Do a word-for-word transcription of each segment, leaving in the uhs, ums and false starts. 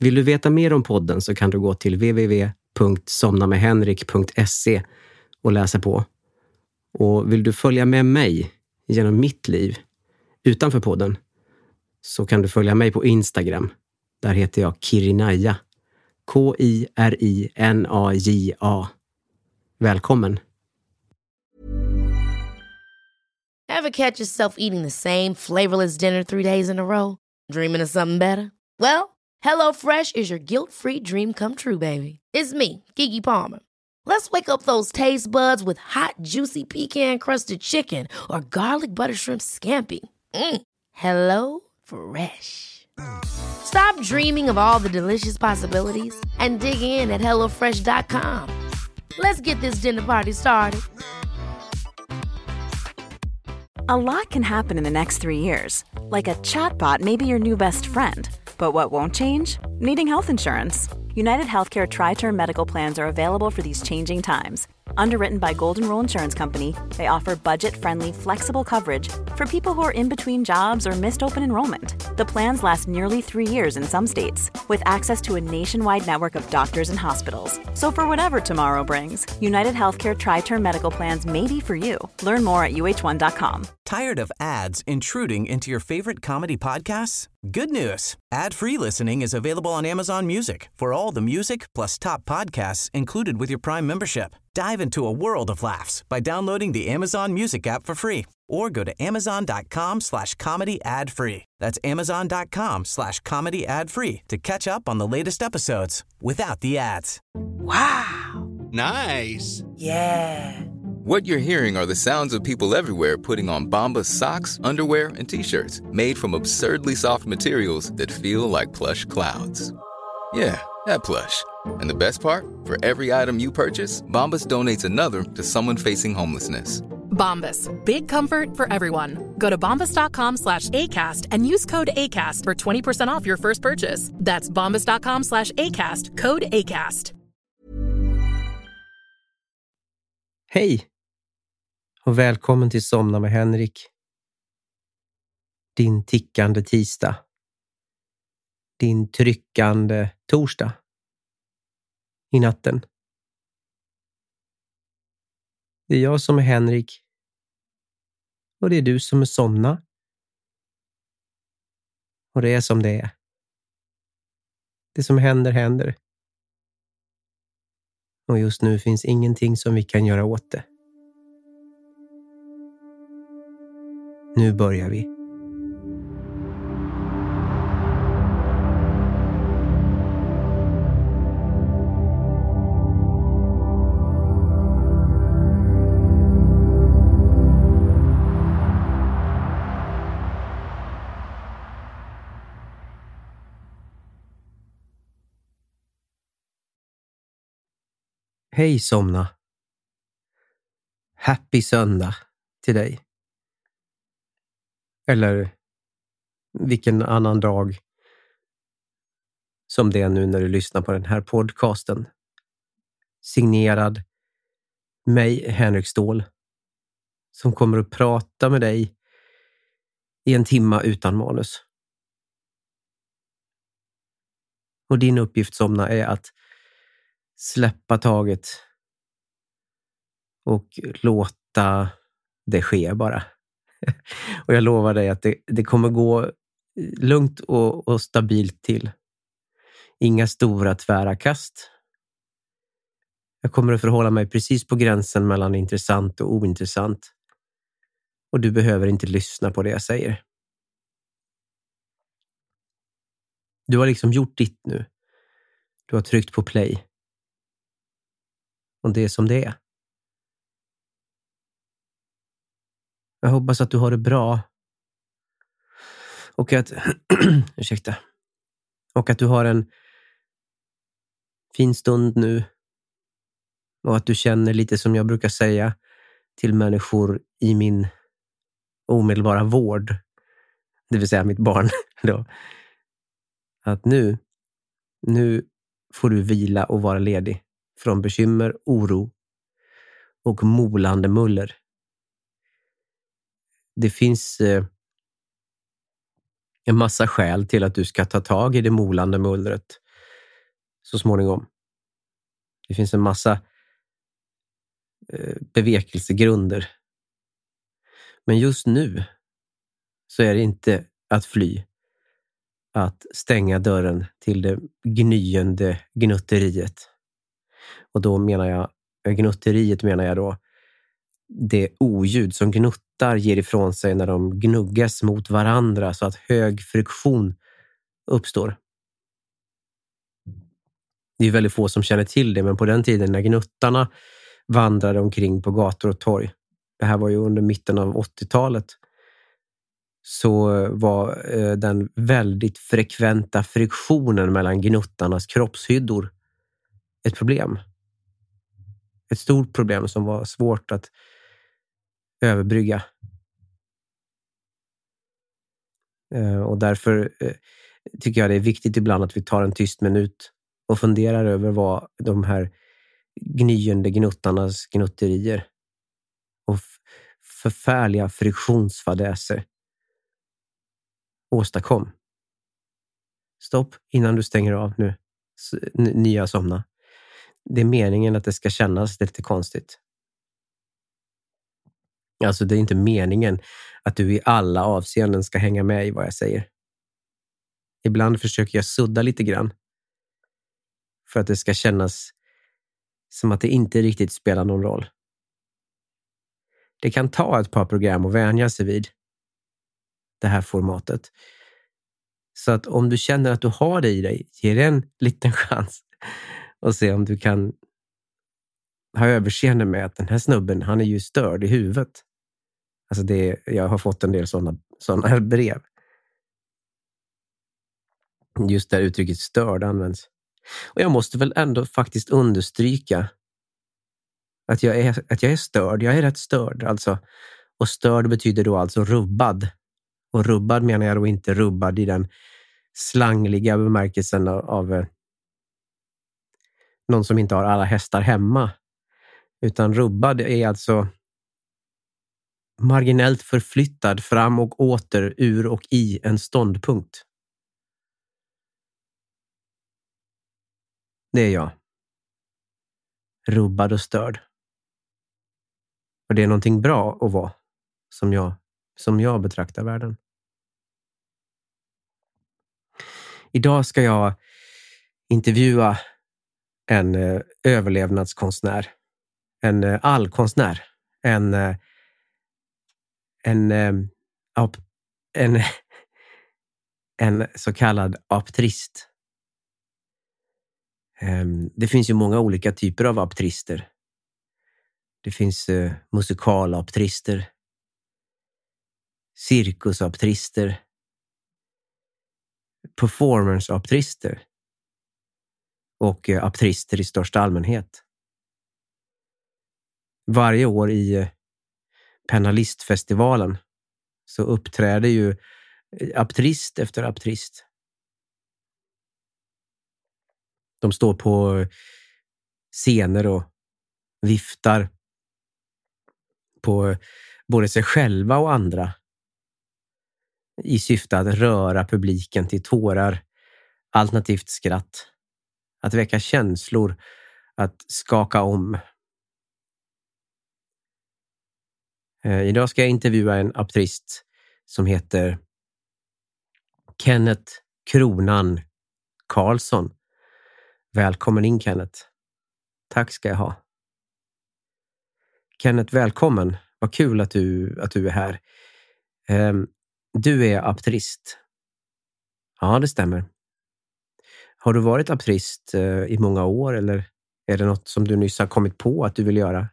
Vill du veta mer om podden så kan du gå till w w w punkt somna med henrik punkt se och läsa på. Och vill du följa med mig genom mitt liv utanför podden så kan du följa mig på Instagram. Där heter jag Kirinaya. K I R I N A J A. Välkommen! Ever catch yourself eating the same flavorless dinner three days in a row? Dreaming of something better? Well, HelloFresh is your guilt-free dream come true, baby. It's me, Keke Palmer. Let's wake up those taste buds with hot, juicy pecan-crusted chicken or garlic butter shrimp scampi. Mm. Hello Fresh. Stop dreaming of all the delicious possibilities and dig in at hello fresh dot com. Let's get this dinner party started. A lot can happen in the next three years. Like a chatbot may be your new best friend. But what won't change? Needing health insurance. United Healthcare Tri-Term Medical Plans are available for these changing times. Underwritten by Golden Rule Insurance Company, they offer budget-friendly, flexible coverage for people who are in between jobs or missed open enrollment. The plans last nearly three years in some states, with access to a nationwide network of doctors and hospitals. So for whatever tomorrow brings, United Healthcare Tri-Term Medical Plans may be for you. Learn more at u h one dot com. Tired of ads intruding into your favorite comedy podcasts? Good news. Ad-free listening is available on Amazon Music for all the music plus top podcasts included with your Prime membership. Dive into a world of laughs by downloading the Amazon Music app for free or go to amazon.com slash comedy ad free. That's amazon.com slash comedy ad free to catch up on the latest episodes without the ads. Wow. Nice. Yeah. What you're hearing are the sounds of people everywhere putting on Bombas socks, underwear, and T-shirts made from absurdly soft materials that feel like plush clouds. Yeah, that plush. And the best part? For every item you purchase, Bombas donates another to someone facing homelessness. Bombas. Big comfort for everyone. Go to bombas.com slash ACAST and use code ACAST for twenty percent off your first purchase. That's bombas.com slash ACAST. Code ACAST. Hej! Och välkommen till Somna med Henrik. Din tickande tisdag. Din tryckande torsdag. I natten. Det är jag som är Henrik. Och det är du som är Somna. Och det är som det är. Det som händer, händer. Och just nu finns ingenting som vi kan göra åt det. Nu börjar vi. Hej Somna. Happy söndag till dig. Eller vilken annan dag som det är nu när du lyssnar på den här podcasten. Signerad mig, Henrik Ståhl, som kommer att prata med dig i en timma utan manus. Och din uppgift, Somna, är att släppa taget och låta det ske bara. Och jag lovar dig att det, det kommer gå lugnt och, och stabilt till. Inga stora tvära kast. Jag kommer att förhålla mig precis på gränsen mellan intressant och ointressant. Och du behöver inte lyssna på det jag säger. Du har liksom gjort ditt nu. Du har tryckt på play. Och det är som det är. Jag hoppas att du har det bra. Och att... ursäkta. Och att du har en fin stund nu. Och att du känner lite som jag brukar säga till människor i min omedelbara vård. Det vill säga mitt barn då. Att nu, nu får du vila och vara ledig från bekymmer, oro och molande muller. Det finns eh, en massa skäl till att du ska ta tag i det molande mullret så småningom. Det finns en massa eh, bevekelsegrunder. Men just nu så är det inte att fly, att stänga dörren till det gnyende gnutteriet. Och då menar jag, gnutteriet menar jag då det oljud som gnuttar ger ifrån sig när de gnuggas mot varandra så att hög friktion uppstår. Det är väldigt få som känner till det, men på den tiden när gnuttarna vandrade omkring på gator och torg, det här var ju under mitten av åttiotalet, så var eh, den väldigt frekventa friktionen mellan gnuttarnas kroppshyddor ett problem. Ett stort problem som var svårt att överbrygga. Eh, och därför eh, tycker jag det är viktigt ibland att vi tar en tyst minut och funderar över vad de här gnyende gnuttarnas gnutterier och f- förfärliga friktionsfadäser åstadkom. Stopp innan du stänger av nu. S- n- nya somna. Det är meningen att det ska kännas lite konstigt. Alltså det är inte meningen att du i alla avseenden ska hänga med i vad jag säger. Ibland försöker jag sudda lite grann. För att det ska kännas som att det inte riktigt spelar någon roll. Det kan ta ett par program att vänja sig vid det här formatet. Så att om du känner att du har det i dig, ge det en liten chans och se om du kan ha överseende med att den här snubben, han är ju störd i huvudet. Alltså det, jag har fått en del sådana sådana här brev. Just där uttrycket störd används. Och jag måste väl ändå faktiskt understryka att jag är, att jag är störd. Jag är rätt störd alltså. Och störd betyder då alltså rubbad. Och rubbad menar jag då inte rubbad i den slangliga bemärkelsen av, av eh, någon som inte har alla hästar hemma. Utan rubbad är alltså marginellt förflyttad fram och åter ur och i en ståndpunkt. Det är jag. Rubbad och störd. Och det är någonting bra att vara som jag, som jag betraktar världen. Idag ska jag intervjua en eh, överlevnadskonstnär. En eh, allkonstnär. En, eh, en, eh, ap, en, en så kallad aptrist. Eh, det finns ju många olika typer av aptrister. Det finns eh, musikalaptrister, cirkusaptrister, performanceaptrister och eh, aptrister i största allmänhet. Varje år i eh, Penalistfestivalen så uppträder ju aptrist efter aptrist. De står på scener och viftar på både sig själva och andra i syfte att röra publiken till tårar, alternativt skratt, att väcka känslor, att skaka om. Eh, idag ska jag intervjua en aptrist som heter Kenneth Kronan Karlsson. Välkommen in, Kenneth. Tack ska jag ha. Kenneth, välkommen. Vad kul att du, att du är här. Eh, du är aptrist. Ja, det stämmer. Har du varit aptrist eh, i många år eller är det något som du nyss har kommit på att du vill göra?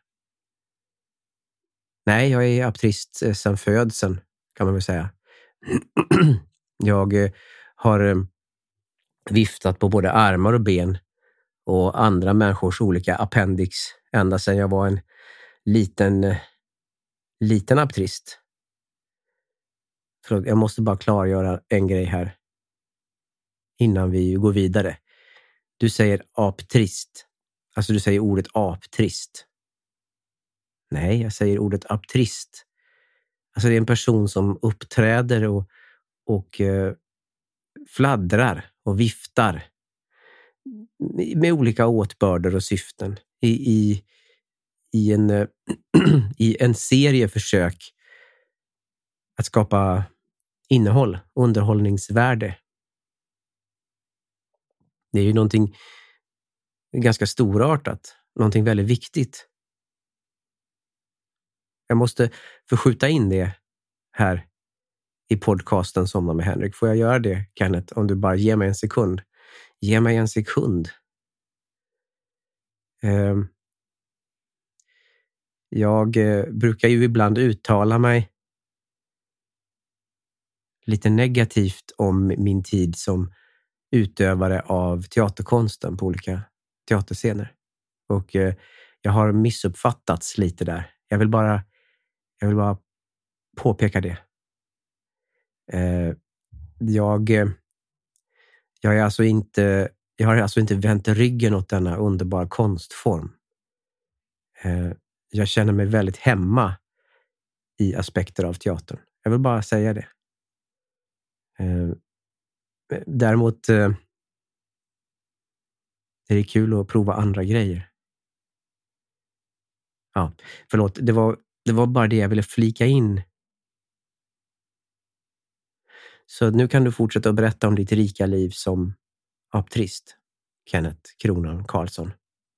Nej, jag är aptrist eh, sedan födseln kan man väl säga. Jag eh, har eh, viftat på både armar och ben och andra människors olika appendix ända sedan jag var en liten, eh, liten aptrist. Förlåt, jag måste bara klargöra en grej här innan vi går vidare. Du säger aptrist. Alltså du säger ordet aptrist. Nej, jag säger ordet aptrist. Alltså det är en person som uppträder och, och eh, fladdrar och viftar. med olika åtbörder och syften i, i, i, en, i en serie försök att skapa innehåll, underhållningsvärde. Det är ju någonting ganska storartat, någonting väldigt viktigt. Jag måste förskjuta in det här i podcasten Somna med Henrik. Får jag göra det, Kenneth, om du bara ger mig en sekund? Ge mig en sekund. Uh, jag uh, brukar ju ibland uttala mig lite negativt om min tid som utövare av teaterkonsten på olika teaterscener. Och uh, jag har missuppfattats lite där. Jag vill bara, jag vill bara påpeka det. Uh, jag, uh, jag är alltså inte, jag har alltså inte vänt ryggen åt denna underbara konstform. Uh, jag känner mig väldigt hemma i aspekter av teatern. Jag vill bara säga det. Uh, däremot uh, är det kul att prova andra grejer. Ja, förlåt. Det var, det var bara det jag ville flika in. Så nu kan du fortsätta att berätta om ditt rika liv som aptrist, Kenneth Kronan Karlsson.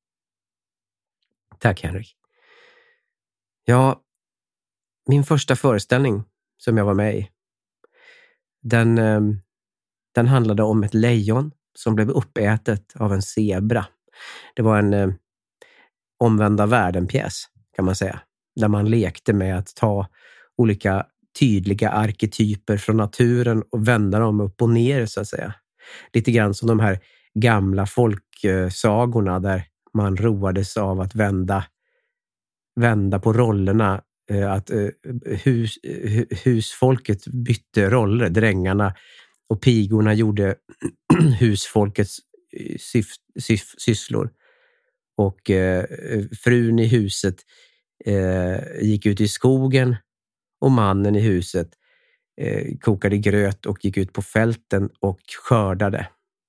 Tack, Henrik. Ja, min första föreställning som jag var med i, den, den handlade om ett lejon som blev uppätet av en zebra. Det var en eh, omvända världen-pjäs, kan man säga. Där man lekte med att ta olika tydliga arketyper från naturen och vända dem upp och ner, så att säga. Lite grann som de här gamla folksagorna där man roades av att vända, vända på rollerna. Att hus, husfolket bytte roller. Drängarna och pigorna gjorde husfolkets syf, syf, sysslor. Och eh, frun i huset eh, gick ut i skogen och mannen i huset eh, kokade gröt och gick ut på fälten och skördade.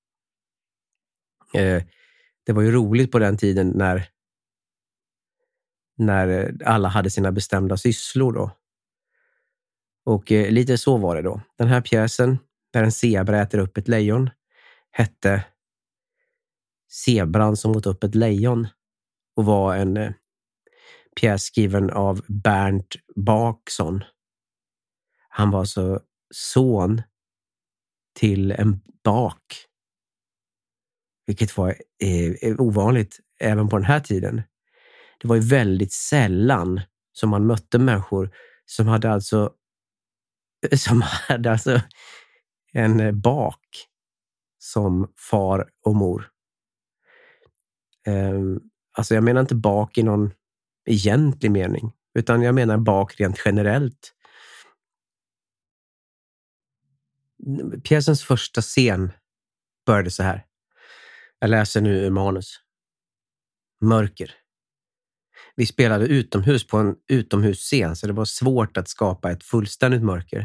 Eh, det var ju roligt på den tiden när när alla hade sina bestämda sysslor då. Och eh, lite så var det då. Den här pjäsen där en zebra äter upp ett lejon hette Zebran som åt upp ett lejon och var en eh, pjäs skriven av Bernt Backson. Han var alltså son till en bak. Vilket var eh, ovanligt även på den här tiden. Det var ju väldigt sällan som man mötte människor som hade alltså som hade alltså en bak som far och mor. Um, alltså jag menar inte bak i någon egentlig mening, utan jag menar bak rent generellt. Pjäsens första scen började så här. Jag läser nu ur manus. Mörker. Vi spelade utomhus på en utomhusscen, så det var svårt att skapa ett fullständigt mörker.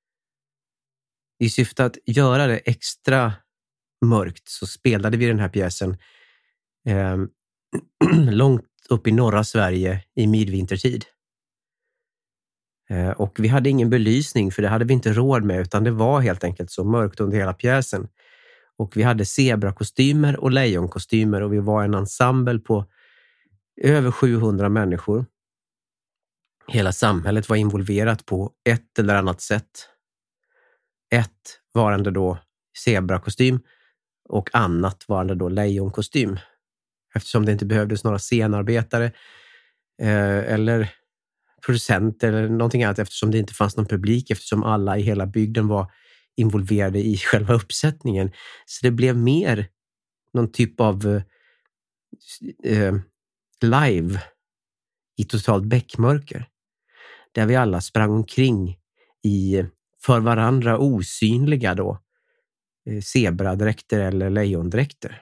I syfte att göra det extra mörkt så spelade vi den här pjäsen eh, långt upp i norra Sverige i midvintertid. Eh, och vi hade ingen belysning, för det hade vi inte råd med, utan det var helt enkelt så mörkt under hela pjäsen. Och vi hade zebrakostymer och lejonkostymer och vi var en ensemble på över sjuhundra människor. Hela samhället var involverat på ett eller annat sätt. Ett varande då zebrakostym och annat varande då lejonkostym. Eftersom det inte behövdes några scenarbetare eh, eller producenter eller någonting annat, eftersom det inte fanns någon publik, eftersom alla i hela bygden var involverade i själva uppsättningen. Så det blev mer någon typ av eh, live i totalt bäckmörker. Där vi alla sprang omkring i för varandra osynliga då eh, zebradräkter eller lejondräkter.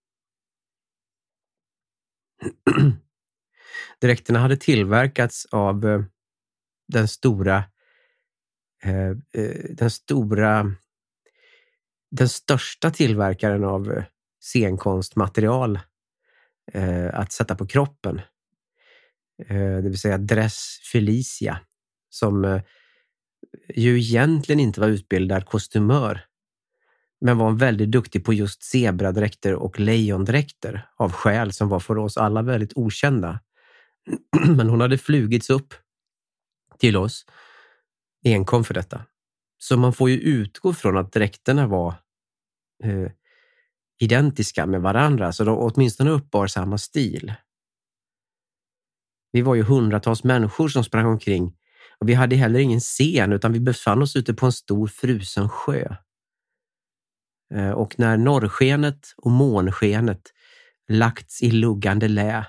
Dräkterna hade tillverkats av eh, den stora eh, eh, den stora den största tillverkaren av scenkonstmaterial eh, att sätta på kroppen. Eh, det vill säga dress Felicia, som eh, ju egentligen inte var utbildad kostymör, men var väldigt duktig på just zebradräkter och lejondräkter av skäl som var för oss alla väldigt okända. Men hon hade flugits upp till oss enkom för detta. Så man får ju utgå från att dräkterna var eh, identiska med varandra, så de åtminstone uppbar samma stil. Vi var ju hundratals människor som sprang omkring, och vi hade heller ingen scen, utan vi befann oss ute på en stor frusen sjö. Eh, och när norrskenet och månskenet lagts i luggande lä,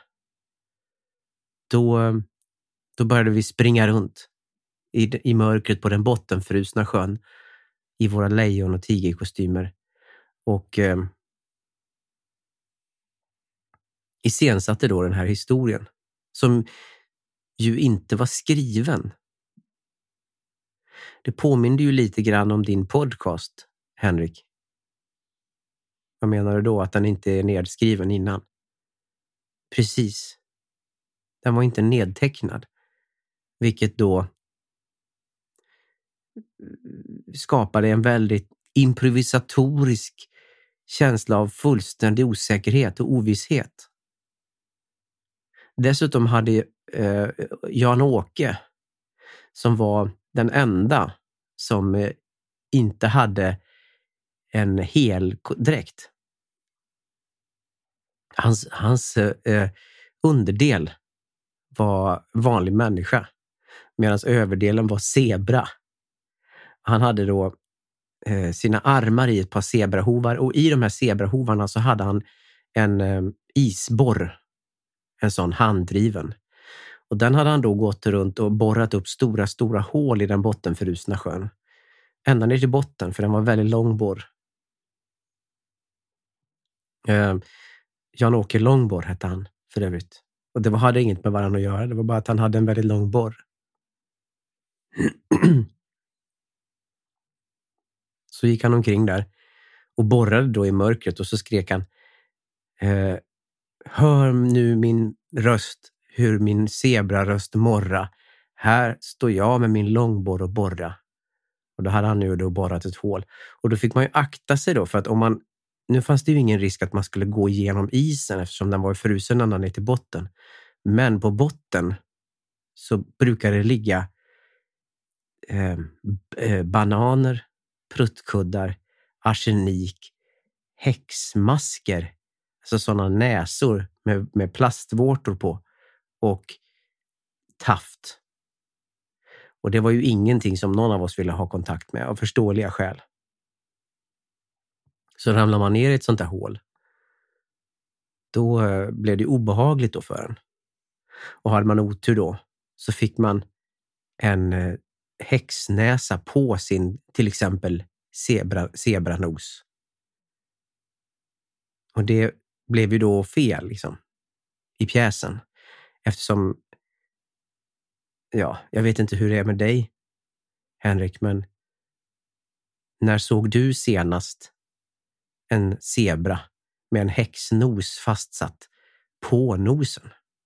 då, då började vi springa runt i, i mörkret på den bottenfrusna sjön i våra lejon- och tigerkostymer, och eh, iscensatte då den här historien, som ju inte var skriven. Det påminner ju lite grann om din podcast, Henrik. Vad menar du då, att den inte är nedskriven innan? Precis. Den var inte nedtecknad, vilket då skapade en väldigt improvisatorisk känsla av fullständig osäkerhet och ovisshet. Dessutom hade eh, Jan-Åke, som var den enda som eh, inte hade en hel dräkt. Hans, hans eh, underdel var vanlig människa, medan överdelen var zebra. Han hade då eh, sina armar i ett par zebrahovar, och i de här zebrahovarna så hade han en eh, isborr, en sån handdriven. Och den hade han då gått runt och borrat upp stora, stora hål i den bottenfrusna sjön. Ända ner till botten, för den var en väldigt lång borr. Eh, Jan-Åke Långborr hette han för övrigt. Och det var, hade inget med varandra att göra. Det var bara att han hade en väldigt lång borr. Så gick han omkring där och borrade då i mörkret, och så skrek han: eh, hör nu min röst, hur min zebraröst morra. Här står jag med min långborr och borra. Och då hade han nu då borrat ett hål. Och då fick man ju akta sig då, för att om man, nu fanns det ju ingen risk att man skulle gå igenom isen eftersom den var frusen ända ner till botten. Men på botten så brukar det ligga eh, eh, bananer, pruttkuddar, arsenik, häxmasker, alltså sådana näsor med, med plastvårtor på, och taft. Och det var ju ingenting som någon av oss ville ha kontakt med av förståeliga skäl. Så ramlar man ner i ett sånt här hål, då eh, blev det obehagligt då för en. Och hade man otur då, så fick man en eh, häxnäsa på sin, till exempel, zebra, zebranos. Och det blev ju då fel liksom i pjäsen. Eftersom, ja, jag vet inte hur det är med dig, Henrik, men när såg du senast en zebra med en häxnos fastsatt på nosen?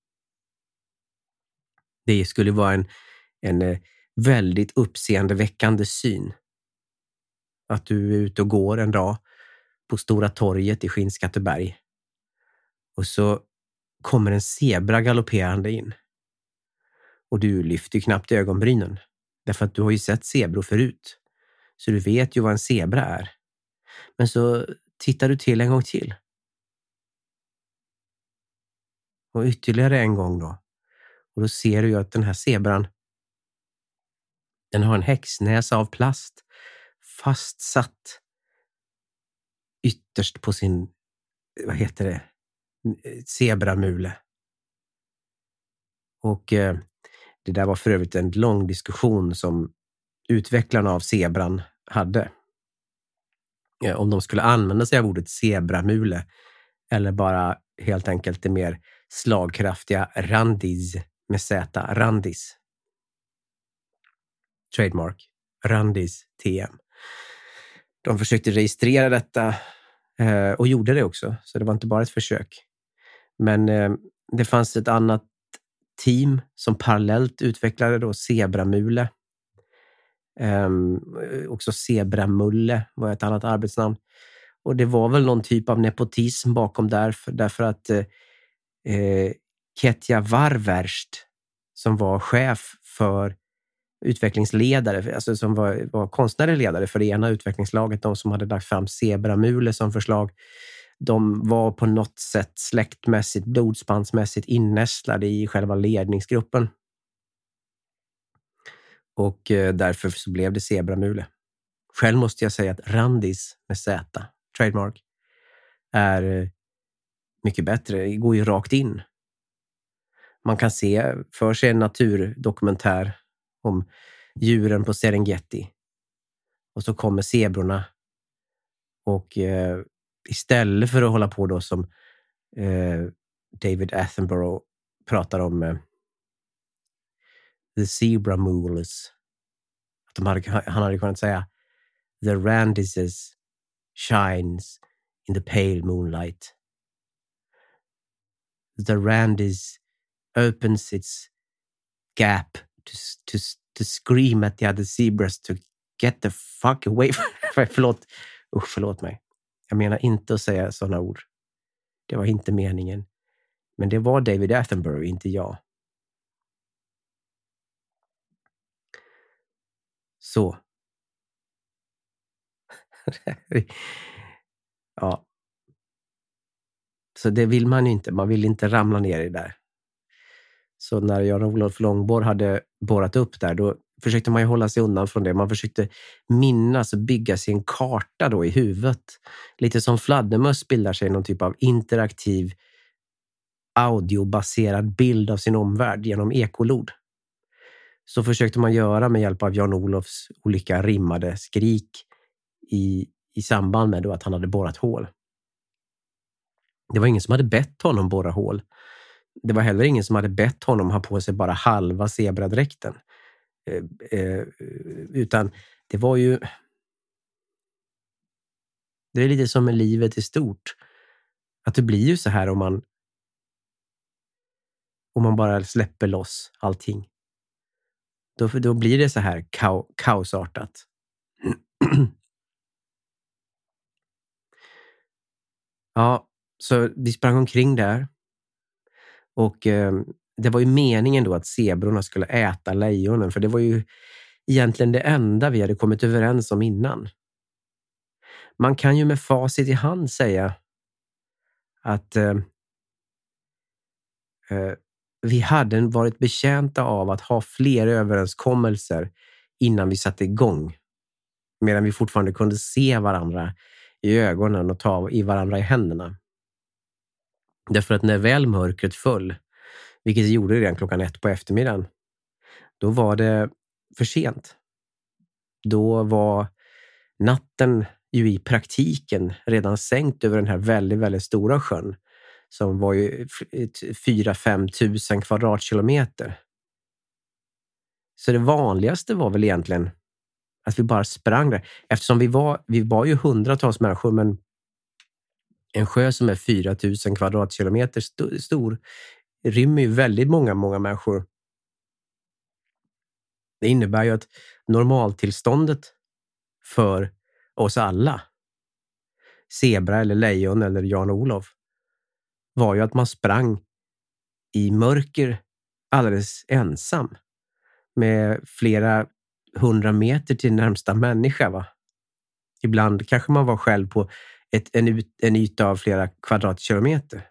Det skulle vara en, en väldigt uppseendeväckande syn. Att du är ute och går en dag på Stora torget i Skinnskatteberg, och så kommer en zebra galopperande in. Och du lyfter knappt ögonbrynen, därför att du har ju sett zebror förut. Så du vet ju vad en zebra är. Men så tittar du till en gång till. Och ytterligare en gång då. Och då ser du ju att den här zebran, den har en häxnäsa av plast fastsatt ytterst på sin, vad heter det, zebramule. Och eh, det där var för övrigt en lång diskussion som utvecklarna av zebran hade. Eh, om de skulle använda sig av ordet zebramule eller bara helt enkelt det mer slagkraftiga randis med Z, randis. Trademark, randis T M. De försökte registrera detta Eh, och gjorde det också. Så det var inte bara ett försök. Men eh, det fanns ett annat team som parallellt utvecklade då zebramule. Eh, också zebramulle var ett annat arbetsnamn. Och det var väl någon typ av nepotism bakom där. För, därför att eh, Ketja Varverst, som var chef för utvecklingsledare, alltså som var, var konstnärlig ledare för det ena utvecklingslaget, de som hade lagt fram zebramule som förslag, de var på något sätt släktmässigt, blodsbandsmässigt innästlade i själva ledningsgruppen. Och eh, därför så blev det zebramule. Själv måste jag säga att Randis med Z, trademark, är eh, mycket bättre. Det går ju rakt in. Man kan se för sig en naturdokumentär om djuren på Serengeti. Och så kommer zebrorna. Och eh, istället för att hålla på då som eh, David Attenborough pratar om eh, the zebra mules. Att de hade, han hade kunnat säga the Randises shines in the pale moonlight. The Randis opens its gap to, to, to scream at the other zebras to get the fuck away. förlåt. Usch, förlåt mig. Jag menar inte att säga sådana ord. Det var inte meningen. Men det var David Attenborough, inte jag. Så. Ja. Så det vill man inte. Man vill inte ramla ner i det där. Så när Jan-Olof Långborg hade borrat upp där, då försökte man ju hålla sig undan från det. Man försökte minnas och bygga sig en karta då i huvudet. Lite som fladdermöss bildar sig någon typ av interaktiv audiobaserad bild av sin omvärld genom ekolod. Så försökte man göra med hjälp av Jan-Olofs olika rimmade skrik i, i samband med då att han hade borrat hål. Det var ingen som hade bett honom borra hål. Det var heller ingen som hade bett honom ha på sig bara halva zebradräkten. Eh, eh, utan det var ju... Det är lite som med livet i stort. Att det blir ju så här om man om man bara släpper loss allting. Då, då blir det så här kao, kaosartat. Ja, så vi sprang omkring där. Och eh, det var ju meningen då att zebrorna skulle äta lejonen. För det var ju egentligen det enda vi hade kommit överens om innan. Man kan ju med facit i hand säga att eh, eh, vi hade varit betjänta av att ha fler överenskommelser innan vi satte igång. Medan vi fortfarande kunde se varandra i ögonen och ta i varandra i händerna. Därför att när väl mörkret föll, vilket det gjorde redan klockan ett på eftermiddagen, då var det för sent. Då var natten ju i praktiken redan sänkt över den här väldigt, väldigt stora sjön. Som var ju fyra till fem tusen kvadratkilometer. Så det vanligaste var väl egentligen att vi bara sprang där. Eftersom vi var, vi var ju hundratals människor, men en sjö som är fyra tusen kvadratkilometer st- stor rymmer ju väldigt många, många människor. Det innebär ju att normaltillståndet för oss alla, zebra eller lejon eller Jan-Olof, var ju att man sprang i mörker alldeles ensam med flera hundra meter till närmsta människa, va? Ibland kanske man var själv på ett, en, en yta av flera kvadratkilometer.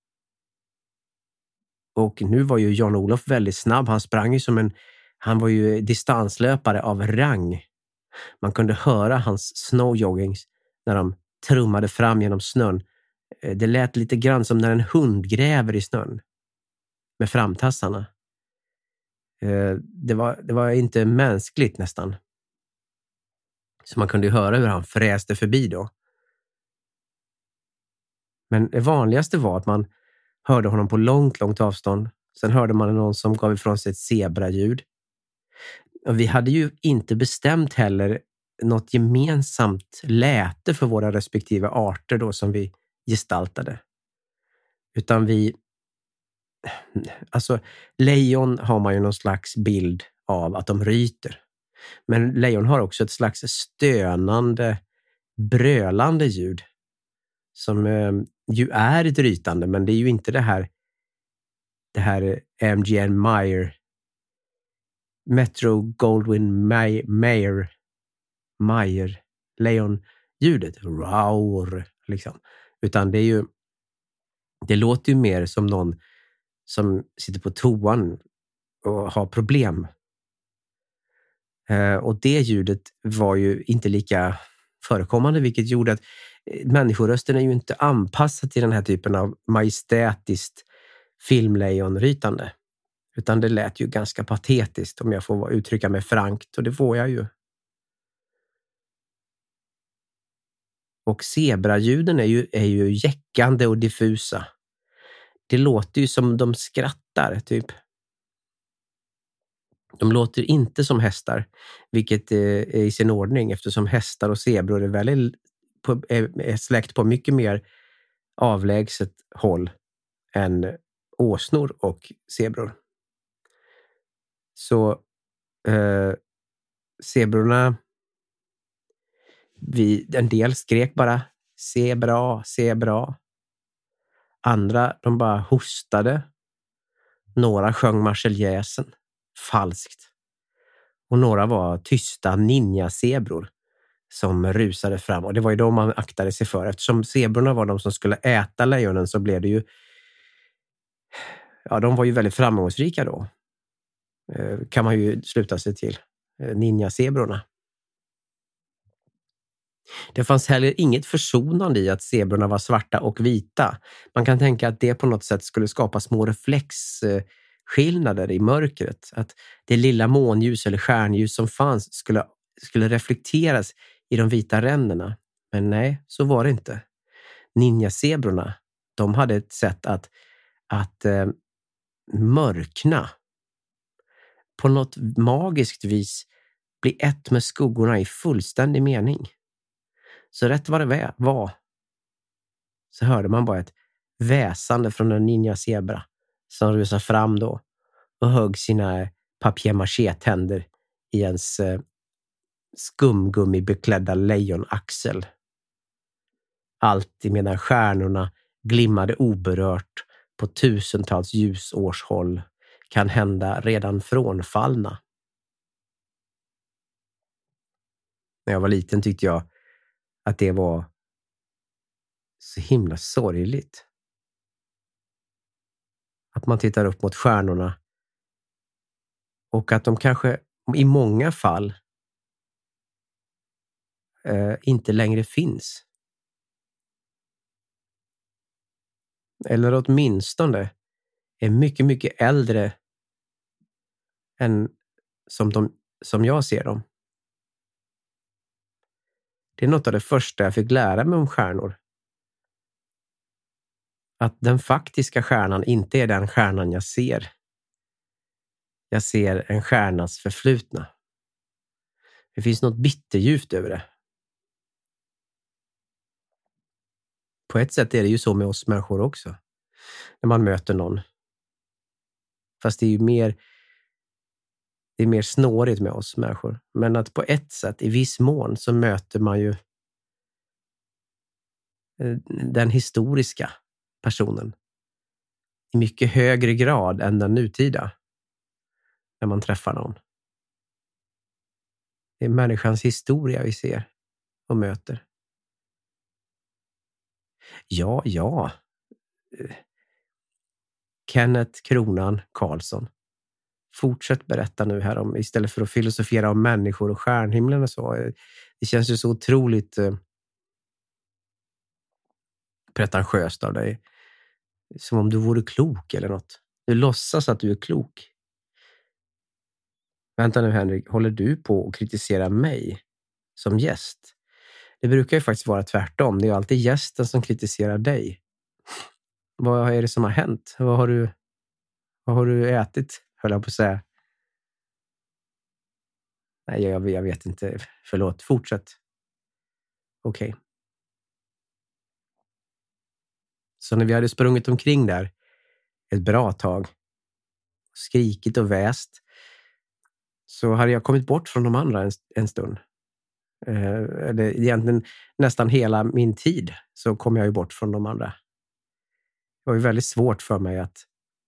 Och nu var ju Jan-Olof väldigt snabb. Han sprang ju som en, han var ju distanslöpare av rang. Man kunde höra hans snowjoggings när de trummade fram genom snön. Det lät lite grann som när en hund gräver i snön med framtassarna. Det var, det var inte mänskligt nästan. Så man kunde ju höra hur han fräste förbi då. Men det vanligaste var att man hörde honom på långt, långt avstånd. Sen hörde man någon som gav ifrån sig ett zebraljud. Och vi hade ju inte bestämt heller något gemensamt läte för våra respektive arter då som vi gestaltade. Utan vi, alltså lejon har man ju någon slags bild av att de ryter. Men lejon har också ett slags stönande, brölande ljud som eh, ju är ett rytande, men det är ju inte det här det här M G M Meyer Metro Goldwyn May, Mayer Meyer lejon ljudet roar liksom, utan det är ju det låter ju mer som någon som sitter på toan och har problem. Eh, och det ljudet var ju inte lika förekommande, vilket gjorde att människorösten är ju inte anpassad till den här typen av majestätiskt filmlejonrytande. Utan det lät ju ganska patetiskt, om jag får uttrycka mig frankt, och det får jag ju. Och zebraljuden är ju, är ju jäckande och diffusa. Det låter ju som de skrattar, typ. De låter inte som hästar, vilket är i sin ordning eftersom hästar och zebror är väldigt på, är släkt på mycket mer avlägset håll än åsnor och zebror. Så eh, zebrorna, vi, en del skrek bara se bra, se bra. Andra, de bara hostade. Några sjöng marseljäsen falskt. Och några var tysta ninja-zebror som rusade fram. Och det var ju då man aktade sig för. Eftersom zebrorna var de som skulle äta lejonen så blev det ju... Ja, de var ju väldigt framgångsrika då. Eh, kan man ju sluta sig till. Eh, ninja-zebrorna. Det fanns heller inget försonande i att zebrorna var svarta och vita. Man kan tänka att det på något sätt skulle skapa små reflexskillnader i mörkret. Att det lilla månljus eller stjärnljus som fanns skulle, skulle reflekteras i de vita ränderna. Men nej, så var det inte. Ninja-zebrorna, de hade ett sätt att, att eh, mörkna. På något magiskt vis bli ett med skuggorna i fullständig mening. Så rätt vad det var så hörde man bara ett väsande från en ninja-zebra som rusade fram då och högg sina papier-maché-tänder i ens eh, skumgummibeklädda lejonaxel. Allt medan stjärnorna glimmade oberört på tusentals ljusårshåll, kan hända redan frånfallna. När jag var liten tyckte jag att det var så himla sorgligt. Att man tittar upp mot stjärnorna och att de kanske i många fall eh, inte längre finns. Eller åtminstone är mycket, mycket äldre än som, de, som jag ser dem. Det är något av det första jag fick lära mig om stjärnor. Att den faktiska stjärnan inte är den stjärnan jag ser. Jag ser en stjärnas förflutna. Det finns något bitterljuvt över det. På ett sätt är det ju så med oss människor också. När man möter någon. Fast det är ju mer, det är mer snårigt med oss människor. Men att på ett sätt, i viss mån, så möter man ju den historiska personen i mycket högre grad än den nutida när man träffar någon. Det är människans historia vi ser och möter. Ja, ja. Kenneth Kronan Karlsson. Fortsätt berätta nu här om, istället för att filosofera om människor och stjärnhimlen och så. Det känns ju så otroligt eh, pretentiöst av dig. Som om du vore klok eller något. Du låtsas att du är klok. Vänta nu Henrik, håller du på att kritisera mig som gäst? Det brukar ju faktiskt vara tvärtom. Det är ju alltid gästen som kritiserar dig. Vad är det som har hänt? Vad har du, vad har du ätit, höll jag på att säga. Nej, jag, jag vet inte. Förlåt, fortsätt. Okej. Okay. Så när vi hade sprungit omkring där ett bra tag, skrikit och väst, så hade jag kommit bort från de andra en, en stund. Eh, eller egentligen nästan hela min tid så kom jag ju bort från de andra. Det var ju väldigt svårt för mig att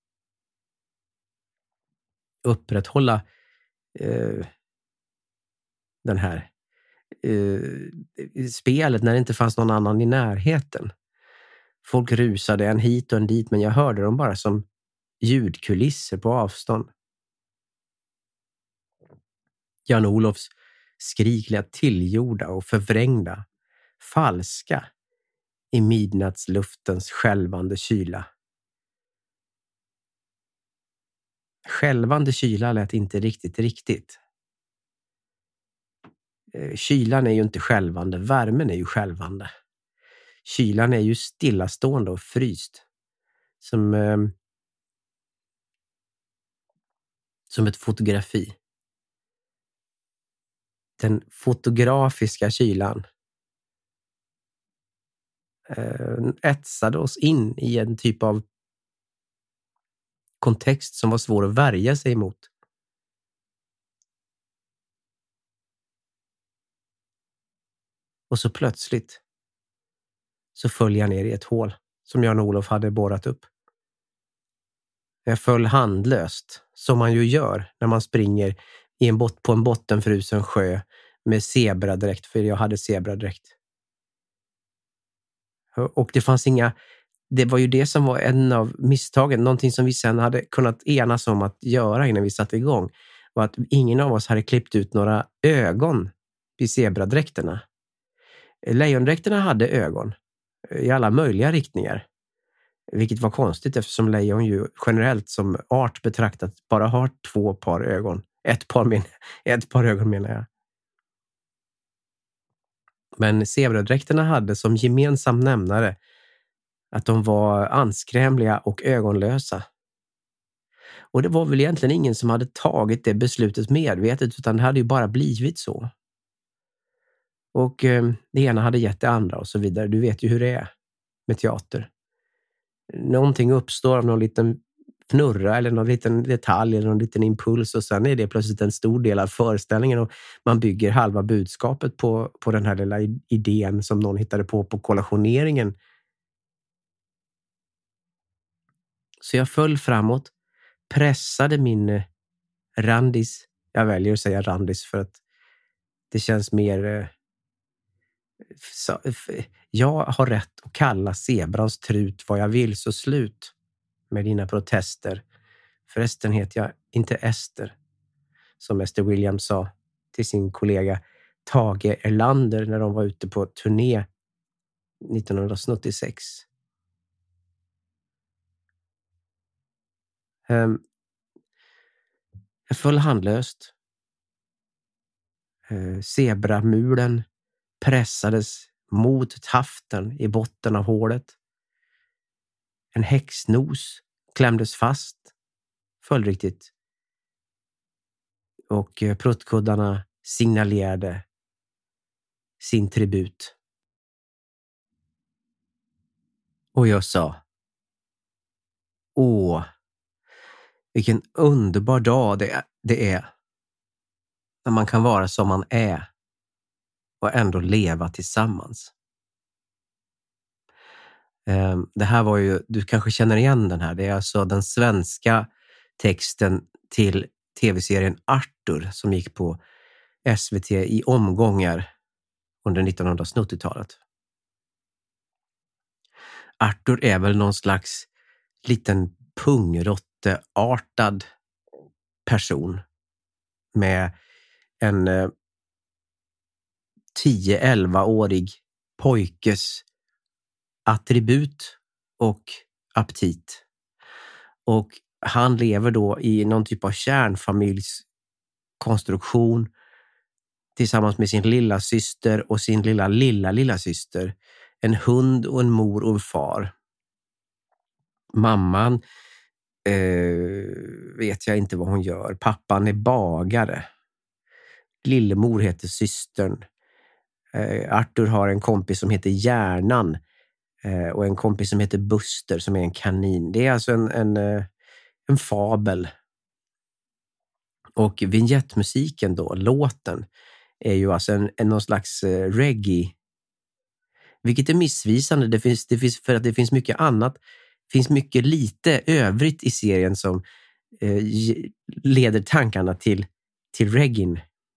upprätthålla eh, den här eh, spelet när det inte fanns någon annan i närheten. Folk rusade en hit och en dit, men jag hörde dem bara som ljudkulisser på avstånd. Jan-Olofs skrik lät tillgjorda och förvrängda, falska i midnattsluftens skälvande kyla. Skälvande kyla lät inte riktigt riktigt. Kylan är ju inte skälvande, värmen är ju skälvande. Kylan är ju stillastående och fryst. Som, eh, som ett fotografi. Den fotografiska kylan eh, etsade oss in i en typ av kontext som var svår att värja sig emot. Och så plötsligt så föll jag ner i ett hål som Jan-Olof hade borrat upp. Jag föll handlöst, som man ju gör när man springer i en bot- på en bottenfrusen sjö med zebradräkt, för jag hade zebradräkt. Och det fanns inga, det var ju det som var en av misstagen, någonting som vi sen hade kunnat enas om att göra innan vi satte igång, var att ingen av oss hade klippt ut några ögon vid zebradräkterna. Lejondräkterna hade ögon i alla möjliga riktningar. Vilket var konstigt eftersom lejon ju generellt som art betraktat bara har två par ögon. Ett par, men, ett par ögon menar jag. Men zebradräkterna hade som gemensam nämnare att de var anskrämliga och ögonlösa. Och det var väl egentligen ingen som hade tagit det beslutet medvetet, utan det hade ju bara blivit så. Och eh, det ena hade gett det andra och så vidare. Du vet ju hur det är med teater. Någonting uppstår av någon liten fnurra eller någon liten detalj eller någon liten impuls, och sen är det plötsligt en stor del av föreställningen och man bygger halva budskapet på, på den här lilla idén som någon hittade på på kollationeringen. Så jag föll framåt, pressade min randis. Jag väljer att säga randis för att det känns mer... Så, jag har rätt att kalla zebrans trut vad jag vill, så slut med dina protester. Förresten heter jag inte Ester, som Ester Williams sa till sin kollega Tage Erlander när de var ute på turné nittonhundrasjuttiosex. Um, jag föll handlöst. Uh, zebramulen pressades mot taften i botten av hålet. En häxnos klämdes fast, följdriktigt. Och pruttkuddarna signalerade sin tribut. Och jag sa: åh, vilken underbar dag det är, det är när man kan vara som man är och ändå leva tillsammans. Det här var ju, du kanske känner igen den här, det är alltså den svenska texten till tv-serien Arthur som gick på S V T i omgångar under nittonhundrasjuttiotalet. Arthur är väl någon slags liten pungrotteartad person med en eh, tio-elva-årig pojkes attribut och aptit. Och han lever då i någon typ av kärnfamiljskonstruktion tillsammans med sin lilla syster och sin lilla lilla lilla syster. En hund och en mor och en far. Mamman eh, vet jag inte vad hon gör. Pappan är bagare. Lillemor heter systern. Eh, Arthur har en kompis som heter Hjärnan. Eh, och en kompis som heter Buster som är en kanin. Det är alltså en, en, eh, en fabel. Och vignettmusiken då, låten, är ju alltså en, en någon slags eh, reggae. Vilket är missvisande. Det finns, det finns, för att det finns mycket annat. Det finns mycket lite övrigt i serien som eh, leder tankarna till, till reggae.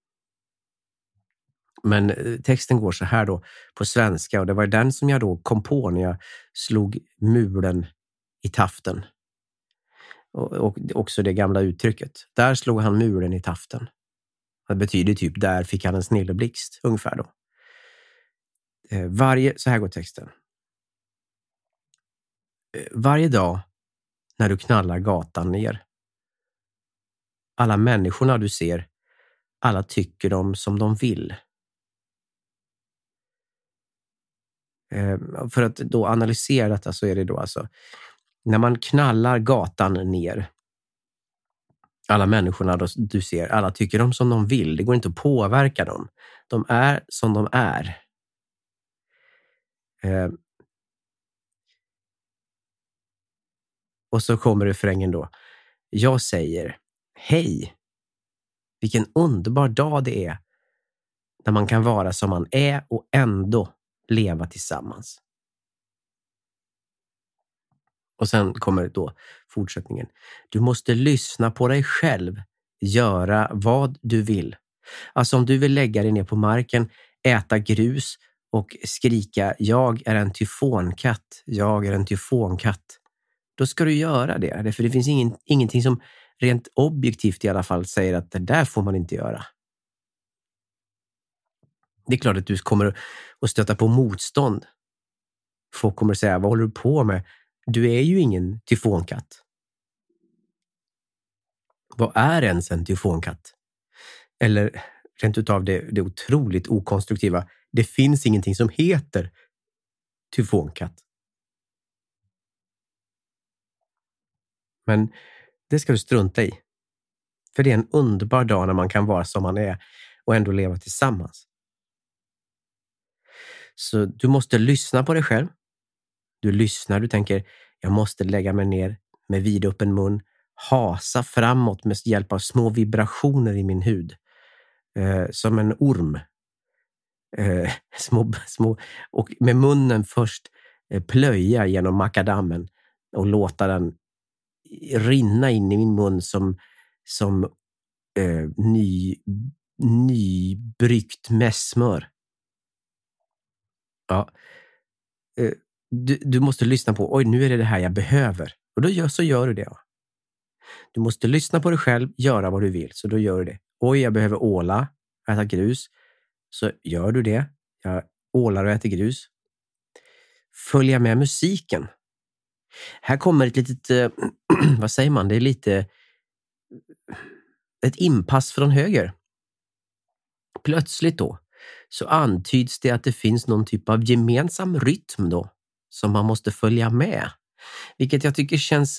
Men eh, texten går så här då på svenska. Och det var den som jag då kom på när jag slog mulen i taften. Och, och också det gamla uttrycket. Där slog han mulen i taften. Det betyder typ där fick han en snilleblixt ungefär då. Eh, varje, så här går texten. Eh, varje dag när du knallar gatan ner. Alla människorna du ser, alla tycker de som de vill. Eh, för att då analysera detta så är det då alltså när man knallar gatan ner. Alla människorna då, du ser, alla tycker de som de vill. Det går inte att påverka dem. De är som de är. Eh, och så kommer refrängen då. Jag säger, hej. Vilken underbar dag det är. När man kan vara som man är och ändå leva tillsammans. Och sen kommer då fortsättningen. Du måste lyssna på dig själv. Göra vad du vill. Alltså om du vill lägga dig ner på marken, äta grus och skrika jag är en tyfonkatt, jag är en tyfonkatt. Då ska du göra det. För det finns ingen, ingenting som rent objektivt i alla fall säger att det där får man inte göra. Det är klart att du kommer att stöta på motstånd. Folk kommer att säga, vad håller du på med? Du är ju ingen tyfonkatt. Vad är ens en tyfonkatt? Eller rent utav det, det otroligt okonstruktiva. Det finns ingenting som heter tyfonkatt. Men det ska du strunta i. För det är en underbar dag när man kan vara som man är och ändå leva tillsammans. Så du måste lyssna på dig själv. Du lyssnar, du tänker, jag måste lägga mig ner med vidöppen mun. Hasa framåt med hjälp av små vibrationer i min hud. Eh, som en orm. Eh, små, små, och med munnen först eh, plöja genom makadammen. Och låta den rinna in i min mun som, som eh, ny, nybryggt mässmör. Ja. Eh, du, du måste lyssna på, oj nu är det det här jag behöver. Och då gör, så gör du det. Ja. Du måste lyssna på dig själv, göra vad du vill. Så då gör du det. Oj, jag behöver åla, äta grus. Så gör du det. Jag ålar och äter grus. Följa med musiken. Här kommer ett litet, eh, vad säger man? Det är lite ett inpass från höger. Plötsligt då så antyds det att det finns någon typ av gemensam rytm då som man måste följa med. Vilket jag tycker känns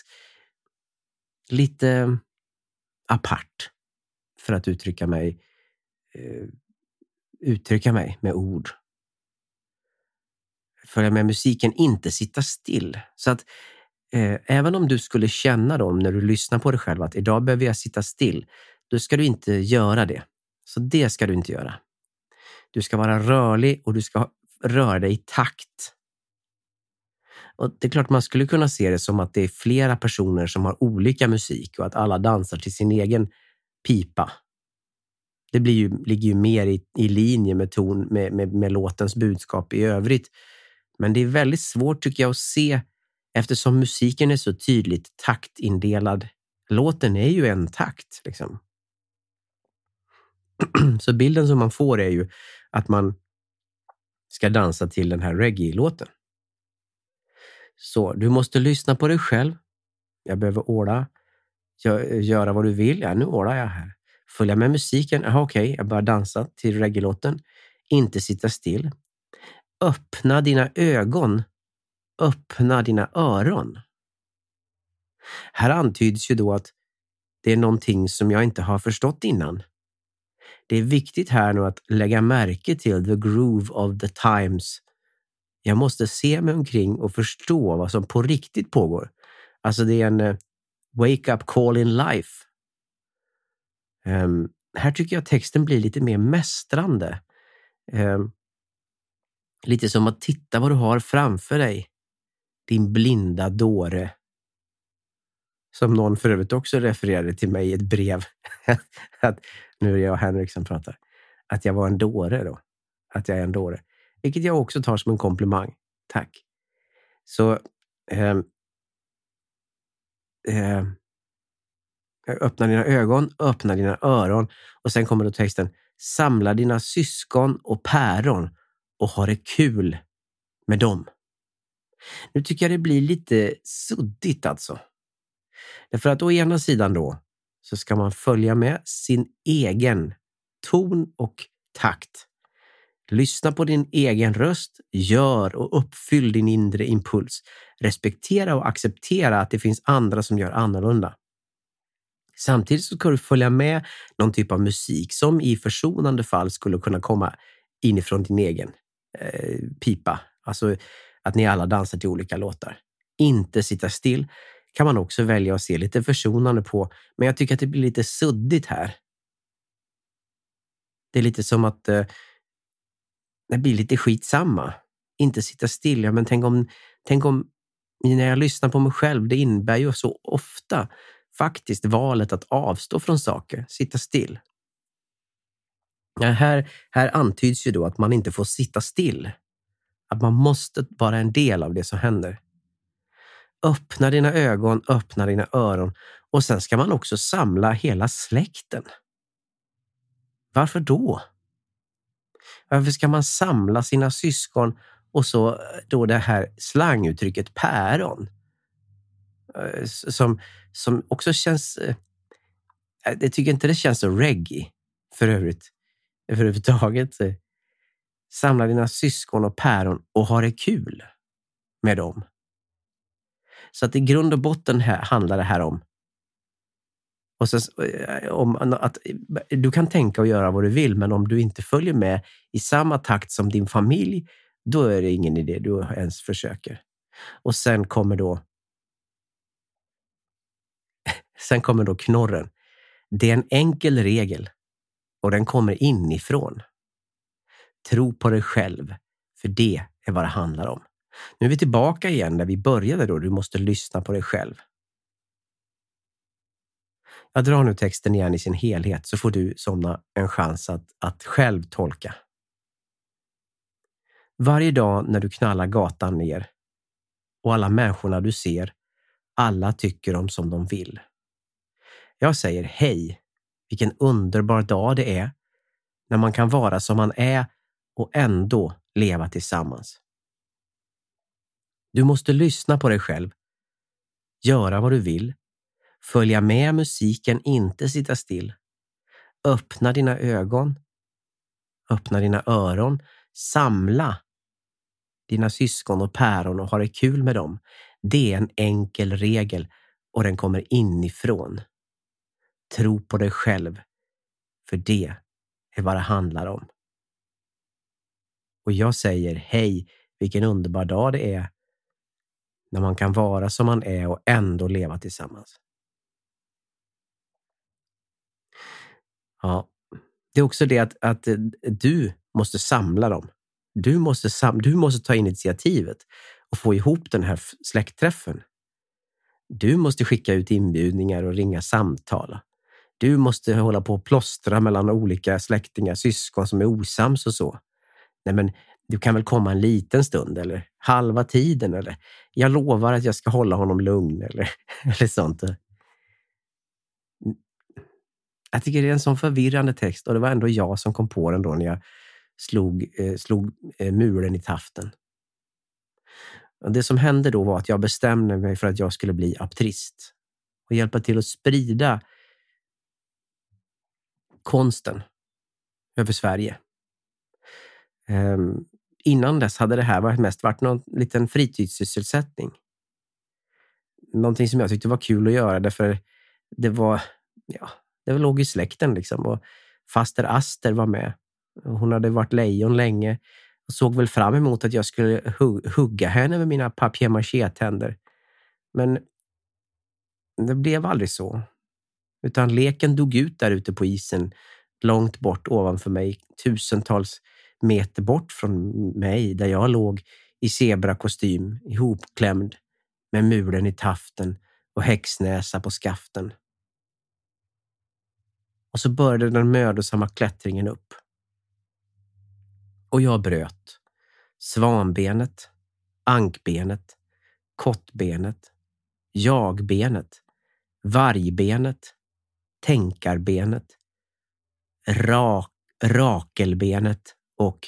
lite apart för att uttrycka mig eh, uttrycka mig med ord. Följa med musiken, inte sitta still. Så att eh, även om du skulle känna då när du lyssnar på dig själv att idag behöver jag sitta still, då ska du inte göra det. Så det ska du inte göra. Du ska vara rörlig och du ska röra dig i takt. Och det är klart man skulle kunna se det som att det är flera personer som har olika musik och att alla dansar till sin egen pipa. Det blir ju, ligger ju mer i, i linje med, ton, med, med, med låtens budskap i övrigt. Men det är väldigt svårt tycker jag att se eftersom musiken är så tydligt taktindelad. Låten är ju en takt liksom. Så bilden som man får är ju att man ska dansa till den här reggae-låten. Så du måste lyssna på dig själv. Jag behöver åla. Göra vad du vill. Ja, nu ålar jag här. Följa med musiken. Aha, okej, okay. Jag börjar dansa till reggae-låten. Inte sitta still. Öppna dina ögon. Öppna dina öron. Här antyds ju då att det är någonting som jag inte har förstått innan. Det är viktigt här nu att lägga märke till the groove of the times. Jag måste se mig omkring och förstå vad som på riktigt pågår. Alltså det är en uh, wake-up call in life. Um, här tycker jag texten blir lite mer mästrande. Um, lite som att titta vad du har framför dig. Din blinda dåre. Som någon för övrigt också refererade till mig i ett brev. Att, nu är jag och Henrik som pratar. Att jag var en dåre då. Att jag är en dåre. Vilket jag också tar som en komplimang. Tack. Så eh, eh, öppna dina ögon, öppna dina öron. Och sen kommer då texten: samla dina syskon och päron och ha det kul med dem. Nu tycker jag det blir lite suddigt alltså. Därför att å ena sidan då så ska man följa med sin egen ton och takt. Lyssna på din egen röst, gör och uppfyll din inre impuls. Respektera och acceptera att det finns andra som gör annorlunda. Samtidigt så ska du följa med någon typ av musik som i försonande fall skulle kunna komma inifrån din egen eh, pipa. Alltså att ni alla dansar till olika låtar. Inte sitta still kan man också välja att se lite försonande på. Men jag tycker att det blir lite suddigt här. Det är lite som att eh, det blir lite skitsamma. Inte sitta still. Ja, men tänk om, tänk om när jag lyssnar på mig själv, det innebär ju så ofta faktiskt valet att avstå från saker. Sitta still. Ja, här, här antyds ju då att man inte får sitta still. Att man måste vara en del av det som händer. Öppna dina ögon, öppna dina öron. Och sen ska man också samla hela släkten. Varför då? Varför ska man samla sina syskon och så då det här slanguttrycket päron? Som, som också känns... Jag tycker inte det känns så reggae för övrigt. Överhuvudtaget. Samla dina syskon och päron och ha det kul med dem. Så att i grund och botten här handlar det här om, och så, om att du kan tänka och göra vad du vill, men om du inte följer med i samma takt som din familj, då är det ingen idé du ens försöker. Och sen kommer då sen kommer då knorren. Det är en enkel regel och den kommer inifrån. Tro på dig själv, för det är vad det handlar om. Nu är vi tillbaka igen där vi började då. Du måste lyssna på dig själv. Jag drar nu texten igen i sin helhet så får du somna en chans att, att själv tolka. Varje dag när du knallar gatan ner och alla människorna du ser, alla tycker om som de vill. Jag säger hej, vilken underbar dag det är när man kan vara som man är och ändå leva tillsammans. Du måste lyssna på dig själv, göra vad du vill, följa med musiken, inte sitta still. Öppna dina ögon, öppna dina öron, samla dina syskon och päron och ha det kul med dem. Det är en enkel regel och den kommer inifrån. Tro på dig själv, för det är vad det handlar om. Och jag säger hej, vilken underbar dag det är när man kan vara som man är och ändå leva tillsammans. Ja, det är också det att, att du måste samla dem. Du måste, sam- du måste ta initiativet och få ihop den här släktträffen. Du måste skicka ut inbjudningar och ringa samtal. Du måste hålla på och plåstra mellan olika släktingar, syskon som är osams och så. Nej, men du kan väl komma en liten stund eller halva tiden eller jag lovar att jag ska hålla honom lugn eller, eller sånt. Jag tycker det är en sån förvirrande text och det var ändå jag som kom på den då när jag slog, eh, slog eh, muren i taften. Och det som hände då var att jag bestämde mig för att jag skulle bli aptrist och hjälpa till att sprida konsten över Sverige. Um, innan dess hade det här varit mest varit någon liten fritidssysselsättning. Någonting som jag tyckte var kul att göra därför det var, ja, det låg i släkten liksom. Och faster Aster var med. Hon hade varit lejon länge och såg väl fram emot att jag skulle hu- hugga henne med mina papier-maché-tänder. Men det blev aldrig så. Utan leken dog ut där ute på isen, långt bort ovanför mig, tusentals meter bort från mig, där jag låg i zebrakostym, ihopklämd med mulen i taften och häxnäsa på skaften. Och så började den mödosamma klättringen upp. Och jag bröt svanbenet, ankbenet, kottbenet, jagbenet, vargbenet, tänkarbenet, rak, rakelbenet och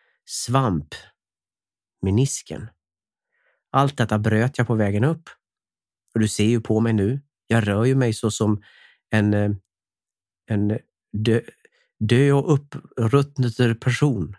svampmenisken. Allt detta bröt jag på vägen upp. Och du ser ju på mig nu. Jag rör ju mig så som en, en dö, dö och uppruttnad person.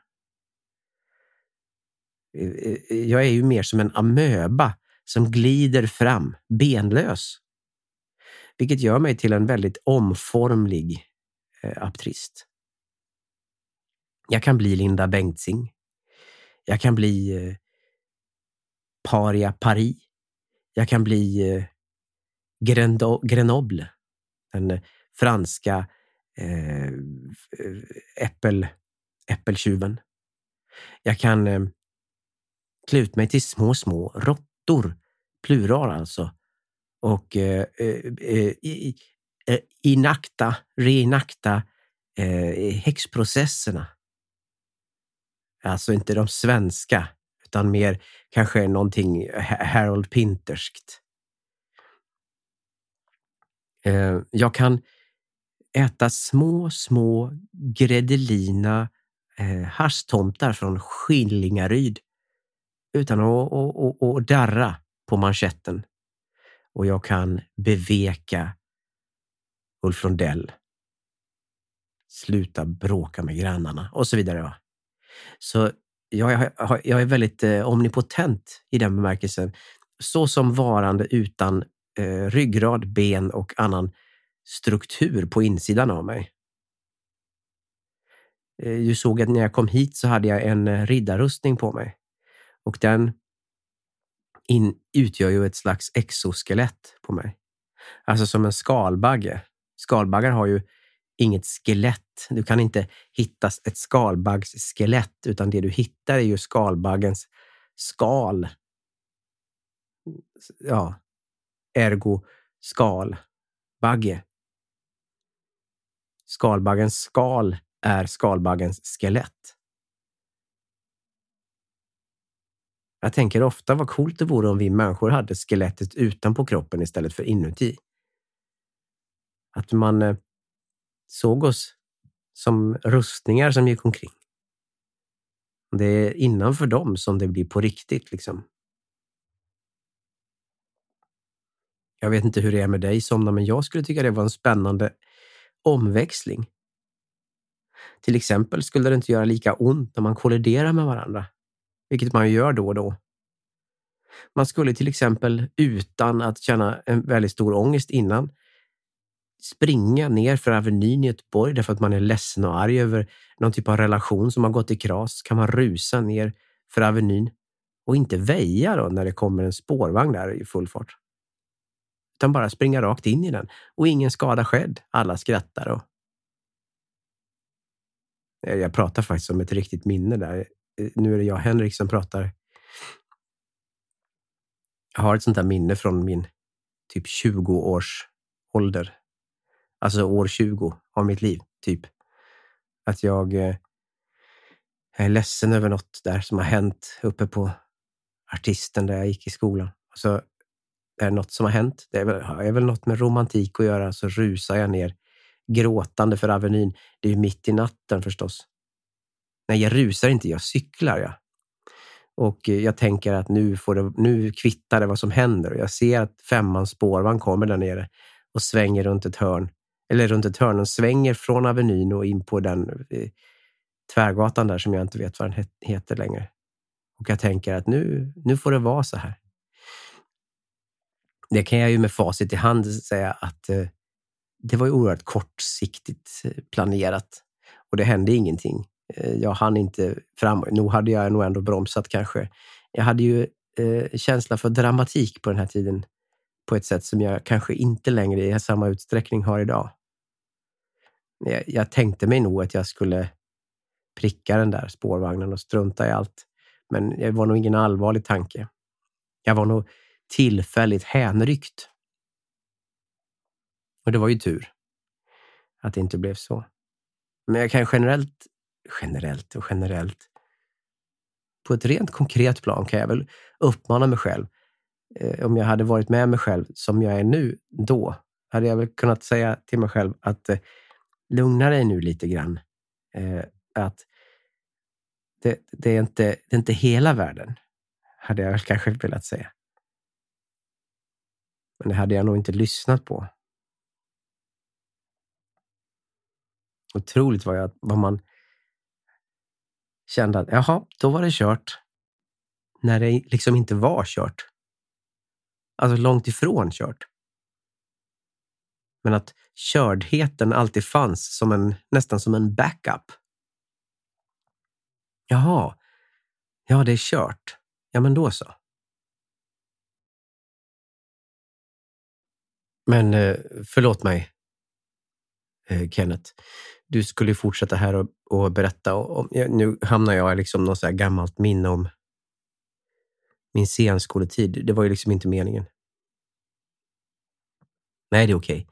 Jag är ju mer som en amöba som glider fram, benlös. Vilket gör mig till en väldigt omformlig eh, aptrist. Jag kan bli Linda Bengtzing. Jag kan bli eh, Paria Paris. Jag kan bli eh, Grendo, Grenoble. Den eh, franska eh, äppel, äppeltjuven. Jag kan eh, klä ut mig till små, små råttor. Plural alltså. Och eh, eh, eh, inakta, reinakta eh, häxprocesserna. Alltså inte de svenska, utan mer kanske någonting Harold Pinterskt. Eh, jag kan äta små, små gredelina eh, haschtomtar från Skillingaryd utan att och, och, och darra på manschetten. Och jag kan beveka Ulf Rondell. Sluta bråka med grannarna och så vidare. Så jag, jag, jag är väldigt eh, omnipotent i den bemärkelsen. Så som varande utan eh, ryggrad, ben och annan struktur på insidan av mig. Eh, du såg att när jag kom hit så hade jag en eh, riddarrustning på mig. Och den in, utgör ju ett slags exoskelett på mig. Alltså som en skalbagge. Skalbaggar har ju inget skelett. Du kan inte hitta ett skalbaggsskelett, utan det du hittar är ju skalbaggens skal. Ja, ergo skalbagge. Skalbaggens skal är skalbaggens skelett. Jag tänker ofta vad coolt det vore om vi människor hade skelettet utanpå kroppen istället för inuti. Att man eh, såg oss som rustningar som gick omkring. Det är innanför dem som det blir på riktigt liksom. Jag vet inte hur det är med dig Somna, men jag skulle tycka det var en spännande omväxling. Till exempel skulle det inte göra lika ont när man kolliderar med varandra. Vilket man gör då och då. Man skulle till exempel utan att känna en väldigt stor ångest innan springa ner för Avenyn i Göteborg därför att man är ledsen och arg över någon typ av relation som har gått i kras. Kan man rusa ner för Avenyn och inte väja då när det kommer en spårvagn där i full fart. Utan bara springa rakt in i den och ingen skada skedd. Alla skrattar och... Jag pratar faktiskt om ett riktigt minne där. Nu är det jag, Henrik, som pratar. Jag har ett sånt där minne från min typ tjugo års ålder. Alltså år tjugo av mitt liv, typ. Att jag, eh, jag är ledsen över något där som har hänt uppe på Artisten där jag gick i skolan. Alltså, det är något som har hänt. Det är väl, är väl något med romantik att göra. Så rusar jag ner gråtande för Avenyn. Det är ju mitt i natten förstås. Nej, jag rusar inte, jag cyklar. Ja. Och jag tänker att nu, får det, nu kvittar det vad som händer. Och jag ser att femmans spårvagn kommer där nere och svänger runt ett hörn. Eller runt ett hörn och svänger från Avenyn och in på den eh, tvärgatan där som jag inte vet vad den heter längre. Och jag tänker att nu, nu får det vara så här. Det kan jag ju med facit i hand säga att eh, det var ju oerhört kortsiktigt planerat. Och det hände ingenting. Jag hann inte fram. Nu hade jag nog ändå bromsat kanske. Jag hade ju eh, känsla för dramatik på den här tiden. På ett sätt som jag kanske inte längre i samma utsträckning har idag. Jag, jag tänkte mig nog att jag skulle pricka den där spårvagnen och strunta i allt. Men det var nog ingen allvarlig tanke. Jag var nog tillfälligt hänryckt. Och det var ju tur att det inte blev så. Men jag kan generellt, generellt och generellt, på ett rent konkret plan kan jag väl uppmana mig själv. Eh, om jag hade varit med mig själv som jag är nu, då hade jag väl kunnat säga till mig själv att eh, lugna dig nu lite grann. Eh, att det, det, är inte, det är inte hela världen, hade jag väl kanske velat säga. Men det hade jag nog inte lyssnat på. Otroligt vad, jag, vad man kände att jaha, då var det kört. När det liksom inte var kört. Alltså långt ifrån kört. Men att kördheten alltid fanns som en, nästan som en backup. Jaha, ja det är kört. Ja men då så. Men eh, förlåt mig, eh, Kenneth. Du skulle fortsätta här och, och berätta. Om, ja, nu hamnar jag i liksom något så här gammalt minne om min senskoletid. Det var ju liksom inte meningen. Nej, det är okej.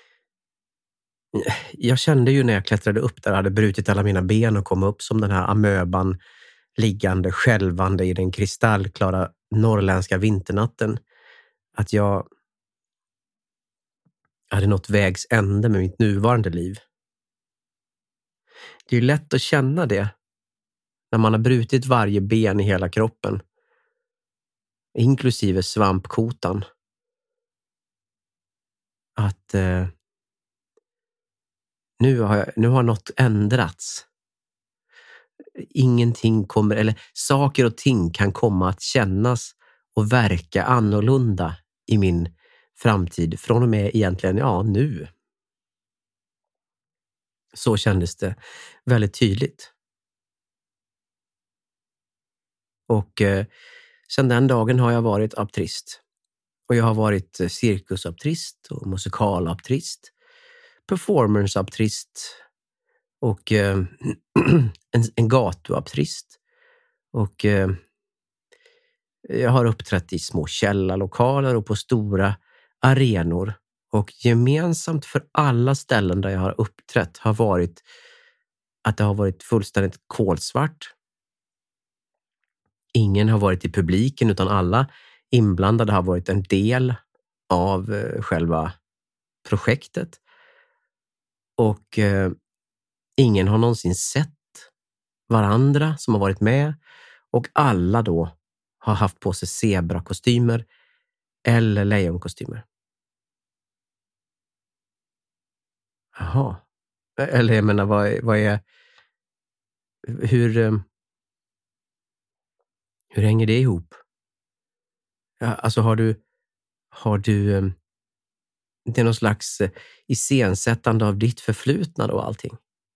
Jag kände ju när jag klättrade upp där, hade brutit alla mina ben och kom upp som den här amöban liggande skälvande i den kristallklara norrländska vinternatten, att jag hade nått vägs ände med mitt nuvarande liv. Det är ju lätt att känna det när man har brutit varje ben i hela kroppen, inklusive svampkotan. Att eh, nu, har jag, nu har något ändrats. Ingenting kommer, eller saker och ting kan komma att kännas och verka annorlunda i min framtid från och med egentligen, ja, nu. Så kändes det väldigt tydligt. Och eh, sedan den dagen har jag varit aptrist. Och jag har varit cirkusaptrist och musikalaptrist, performanceaptrist och eh, en, en gatuaptrist. Och eh, jag har uppträtt i små källarlokaler och på stora arenor. Och gemensamt för alla ställen där jag har uppträtt har varit att det har varit fullständigt kolsvart. Ingen har varit i publiken utan alla inblandade har varit en del av eh, själva projektet. Och eh, ingen har någonsin sett varandra som har varit med. Och alla då har haft på sig zebrakostymer eller lejonkostymer. Jaha. Eller jag menar, vad, vad är... Hur... Eh, hur hänger det ihop? Ja, alltså har du... Har du... Eh, det är någon slags eh, iscensättande av ditt förflutna och allting?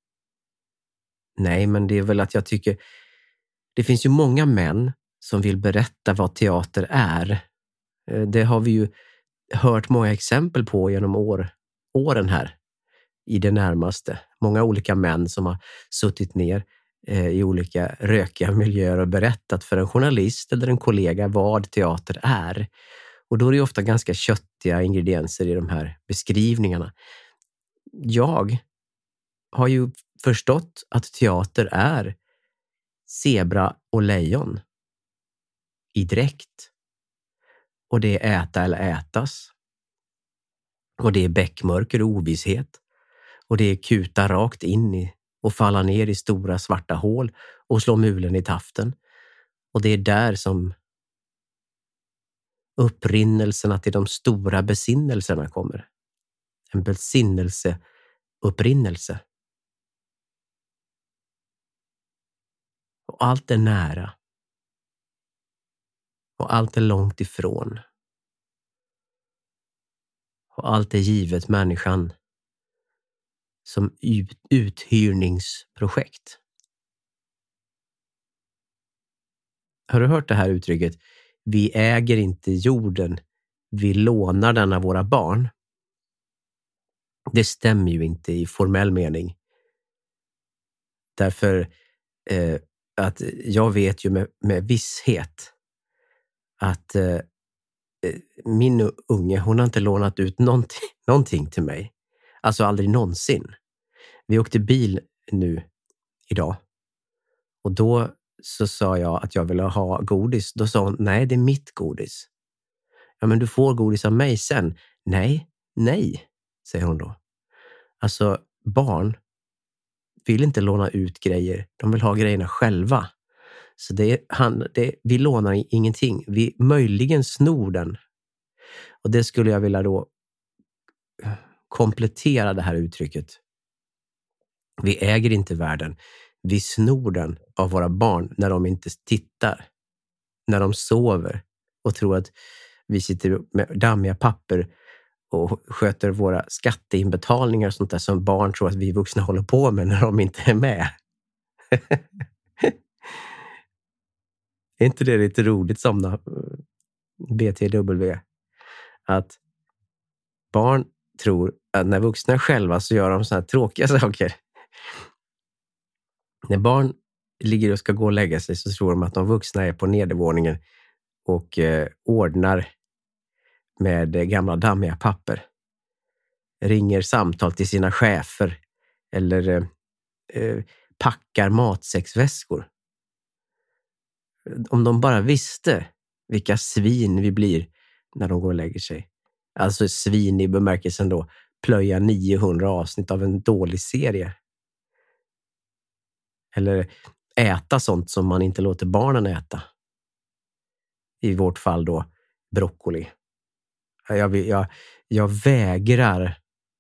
Nej, men det är väl att jag tycker... Det finns ju många män som vill berätta vad teater är. Det har vi ju hört många exempel på genom år, åren här i det närmaste. Många olika män som har suttit ner eh, i olika rökiga miljöer och berättat för en journalist eller en kollega vad teater är. Och då är det ofta ganska köttiga ingredienser i de här beskrivningarna. Jag har ju förstått att teater är zebra och lejon i dräkt. Och det är äta eller ätas. Och det är bäckmörker och ovisshet. Och det är kuta rakt in i och falla ner i stora svarta hål och slå mulen i taften. Och det är där som upprinnelserna till de stora besinnelserna kommer. En besinnelseupprinnelse. Och allt är nära. Och allt är långt ifrån. Och allt är givet människan som ut, uthyrningsprojekt. Har du hört det här uttrycket? Vi äger inte jorden, vi lånar den av våra barn. Det stämmer ju inte i formell mening. Därför eh, att jag vet ju med, med visshet att eh, min unge, hon har inte lånat ut någonting, någonting till mig. Alltså aldrig någonsin. Vi åkte bil nu idag. Och då så sa jag att jag ville ha godis. Då sa hon, nej det är mitt godis. Ja men du får godis av mig sen. Nej, nej, säger hon då. Alltså barn vill inte låna ut grejer. De vill ha grejerna själva. Så det är, han, det, vi lånar ingenting. Vi möjligen snor den. Och det skulle jag vilja då komplettera det här uttrycket. Vi äger inte världen. Vi snor den av våra barn när de inte tittar. När de sover och tror att vi sitter med dammiga papper och sköter våra skatteinbetalningar och sånt där som barn tror att vi vuxna håller på med när de inte är med. Är inte det lite roligt som B T W? Att barn tror att när vuxna själva så gör de så här tråkiga saker. När barn ligger och ska gå och lägga sig så tror de att de vuxna är på nedervåningen och eh, ordnar med eh, gamla dammiga papper. Ringer samtal till sina chefer eller eh, eh, packar matsäcksväskor. Om de bara visste vilka svin vi blir när de går och lägger sig. Alltså svin i bemärkelsen då plöja niohundra avsnitt av en dålig serie. Eller äta sånt som man inte låter barnen äta. I vårt fall då broccoli. Jag, jag, jag vägrar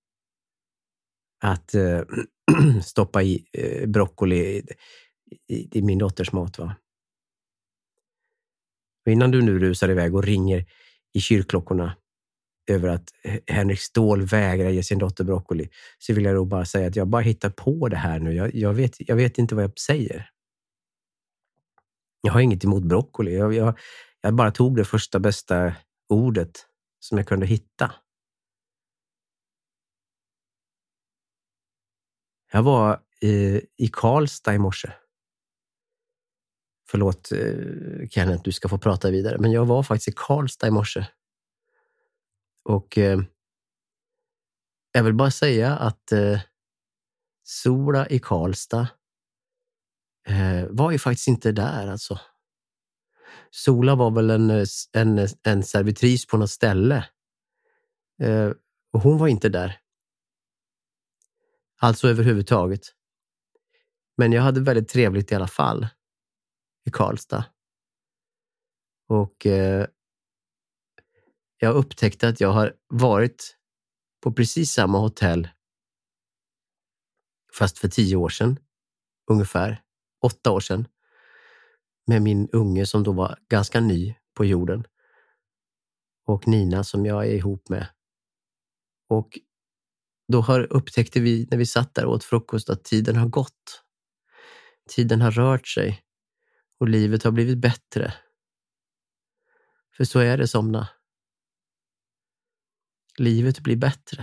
att äh, stoppa i äh, broccoli i, i, i min dotters mat, va? Och innan du nu rusar iväg och ringer i kyrkklockorna över att Henrik Ståhl vägrar ge sin dotter broccoli, så vill jag då bara säga att jag bara hittar på det här nu. Jag, jag, vet, jag vet inte vad jag säger. Jag har inget emot broccoli. Jag, jag, jag bara tog det första bästa ordet som jag kunde hitta. Jag var i, i Karlstad i morse. Förlåt Kenneth, du ska få prata vidare. Men jag var faktiskt i Karlstad i morse. Och eh, jag vill bara säga att eh, Sola i Karlstad eh, var ju faktiskt inte där alltså. Sola var väl en, en, en servitris på något ställe. Eh, och hon var inte där. Alltså överhuvudtaget. Men jag hade väldigt trevligt i alla fall. I Karlstad. Och eh, jag upptäckte att jag har varit på precis samma hotell fast för tio år sedan. Ungefär. Åtta år sedan. Med min unge som då var ganska ny på jorden. Och Nina som jag är ihop med. Och då har upptäckte vi när vi satt där och åt frukost att tiden har gått. Tiden har rört sig. Och livet har blivit bättre. För så är det, somna. Livet blir bättre.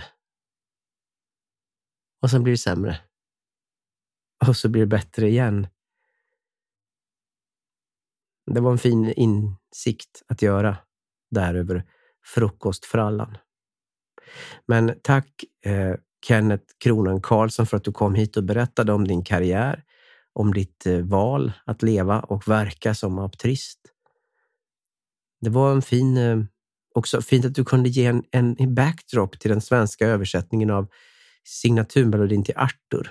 Och sen blir det sämre. Och så blir det bättre igen. Det var en fin insikt att göra där över frukostfrallan. Men tack eh, Kenneth Kronan Karlsson för att du kom hit och berättade om din karriär. Om ditt eh, val att leva och verka som aptrist. Det var en fin... Eh, också fint att du kunde ge en, en backdrop till den svenska översättningen av signaturmelodin till Arthur.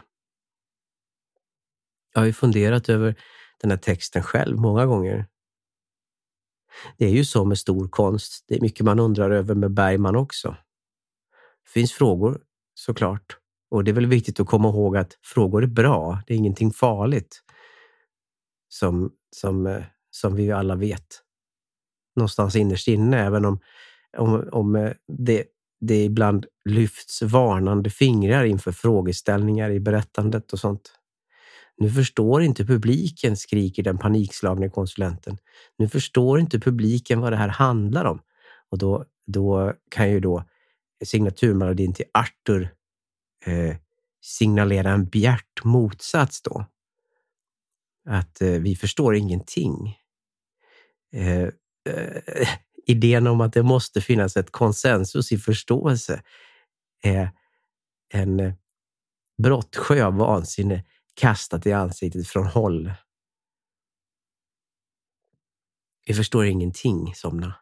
Jag har ju funderat över den här texten själv många gånger. Det är ju så med stor konst. Det är mycket man undrar över med Bergman också. Det finns frågor, såklart. Och det är väl viktigt att komma ihåg att frågor är bra. Det är ingenting farligt. Som, som, som vi alla vet. Någonstans innerst inne, även om, om, om det, det ibland lyfts varnande fingrar inför frågeställningar i berättandet och sånt. Nu förstår inte publiken, skriker den panikslagne konsulenten. Nu förstår inte publiken vad det här handlar om. Och då, då kan ju då signaturmelodin till Arthur eh, signalera en bjärt motsats då. Att eh, vi förstår ingenting. Eh, eh, idén om att det måste finnas ett konsensus i förståelse är en eh, brottsjö av vansinne kastat i ansiktet från håll. Vi förstår ingenting, somna.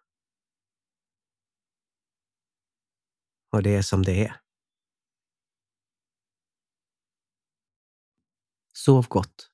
Och det är som det är. Sov gott.